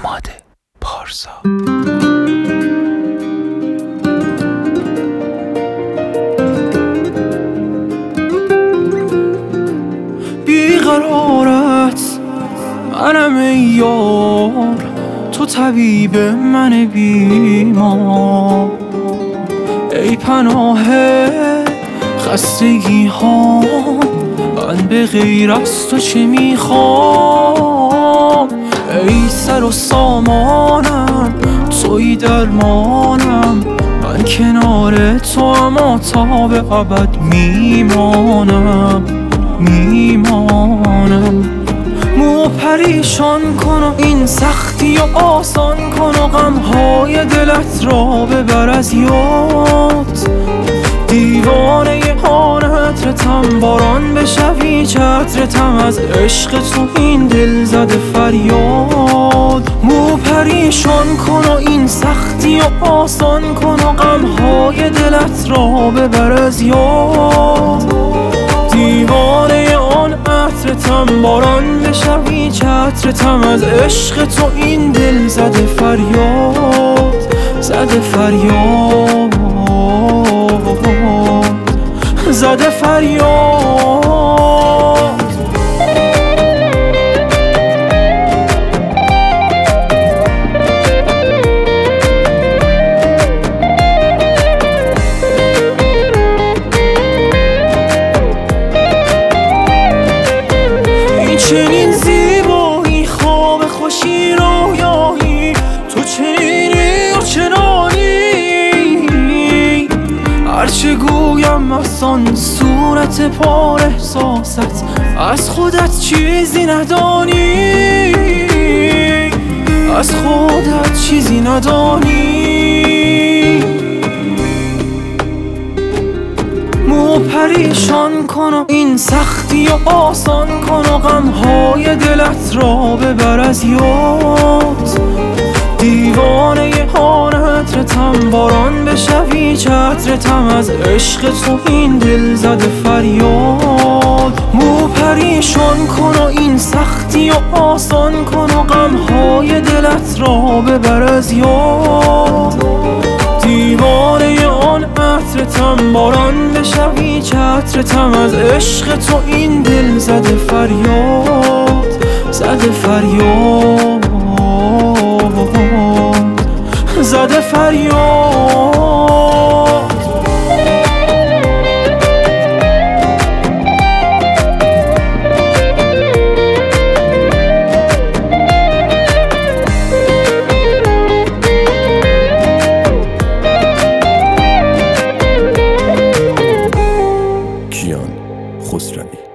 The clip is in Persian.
اومده پارسا. بیقرارت منم ای یار، تو طبیب من بیمار، ای پناه خستگی ها، من به غیر از تو چه میخوام؟ ای سر و سامانم، توی درمانم، من کنار تو اما تا به ابد میمانم. مو پریشان کن و این سختی و آسان کن و غمهای دلت را ببر از یاد. دیوانه آن عطرتم، باران بشوی چترتم، از عشق تو این دل زده فریاد. مو پریشان کن و این سختی و آسان کن و غمهای دلت را ببر از یاد. دیوانه آن عطرتم، باران بشوی چترتم، از عشق تو این دل زده فریاد، زده فریاد، زده فریاد. چنین زیبایی، خواب خوشی رویایی، تو چنینی و چنانی، هرچه گویم از آن صورت پر احساست، از خودت چیزی ندانی، از خودت چیزی ندانی. مو پریشان کن و این سختی و آسان کن و غمهای دلت را ببر از یاد. دیوانه آن عطرتم، باران بشوی چترتم، از عشق تو این دل زده فریاد. مو پریشان کن و این سختی و آسان کن و غمهای دلت را ببر از یاد. دیوانه آن عطرتم، باران بشوی چترتم، از عشق تو این دل زده فریاد، زده فریاد، زده فریاد. کیان خسروی.